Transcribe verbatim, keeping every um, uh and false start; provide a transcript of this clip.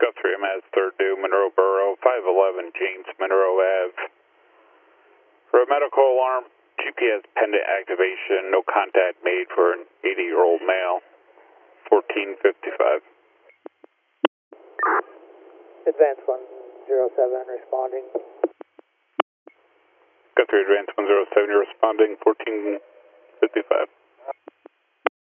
Guthrie, I'm at third due, Monroe Borough, five eleven James Monroe Ave. For a medical alarm, G P S pendant activation, no contact made for an eighty-year-old male, fourteen fifty-five. Advance one zero seven responding. Guthrie, Advance one zero seven, you're responding, fourteen